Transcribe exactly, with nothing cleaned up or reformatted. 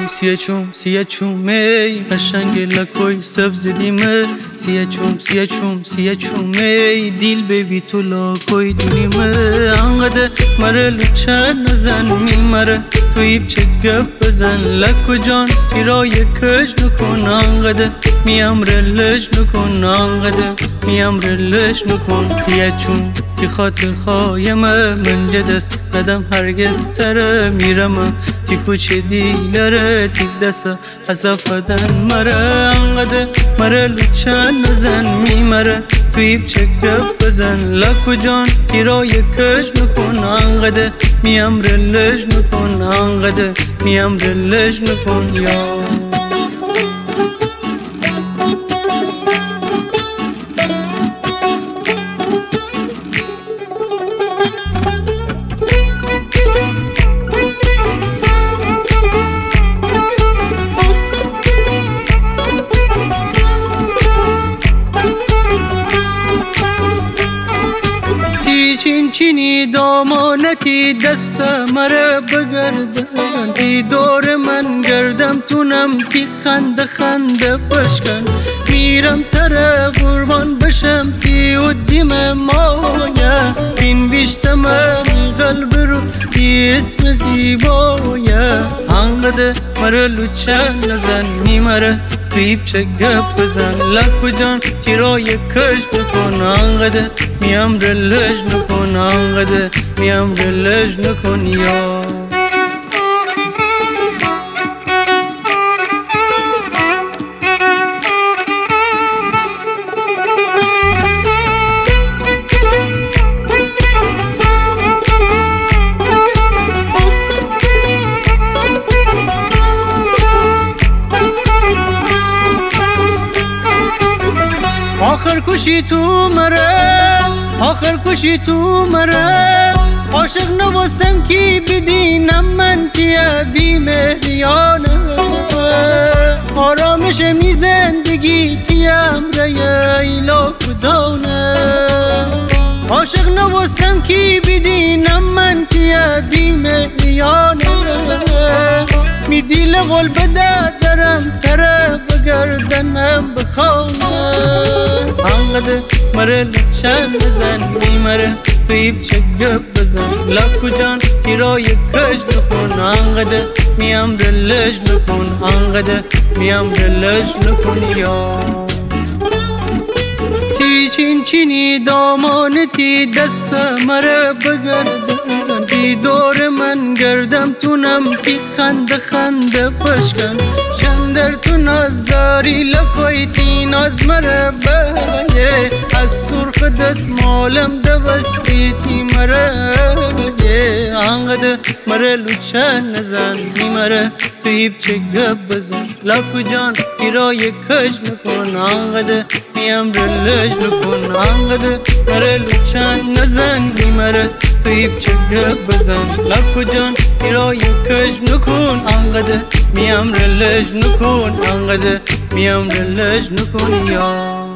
سیه چوم سیه چوم ای قشنگ لکوی سبز دیمه سیه چوم سیه چوم سیه چوم ای دیل بیبی تو لاکوی دونیمه انقدر مره لچه نزن میمره توی بچه گپ بزن لکو جان تیرای کش نکن انقدر میم رلش نکن انقدر میم رلش نکن سیه چوم تی خاطر خایمه من جدست قدم هرگز تره میرم تی کوچه دیلره تی دسته حسافدن مره انقدر مره لچه نزن میمره توی بچه گپ بزن لکو جان تیرای کش نکن انقدر میم رلش نکن انقدر میم رلش نکن یا چین چینی دامانتی دست مره بگردن تی دور من گردم تونم تی خنده خنده بشکن میرم تره قربان بشم تی و دیم مایه این بیشتمم قلب رو تی اسم زیبایه انقدر مره لچه نزن میمره توی بچه گپ بزن لکو جان تیرای کش بکن انقدر میم رلش نکن انقدر میم رلش نکن یا آخر کشی تو مره آخر کشی تو مره عاشق نبستم کی بدینم من کیه بی مهریانه آرامش می زندگی تیم ریه ایلا کدانه عاشق نبستم کی بدینم من کیه بی مهریانه می دیل قل بده درم تره بگردنم بخوانه انقدر مره لچه نزن میمره توی بچه گپ بزن لکو جان تیرای کش نکن انقدر میم رلش نکن انقدر میم رلش نکن یا تی چین چینی دامانتی دست مره بگردن تی دور من گردم تونم تی خنده خنده بشکن چندر تو ناز داری لکوی تی ناز مره بگه از سرخ دست مالم دبستی تی مره بگه انقدر مره لچه نزن میمره توی بچه گپ بزن لکو جان تیرای کش نکن انقدر میم رلش نکن انقدر مره لچه نزن میمره توی بچه گپ بزن لکو جان تیرای کش نکن انقدر میم رلش نکن انقدر میم رلش نکن یا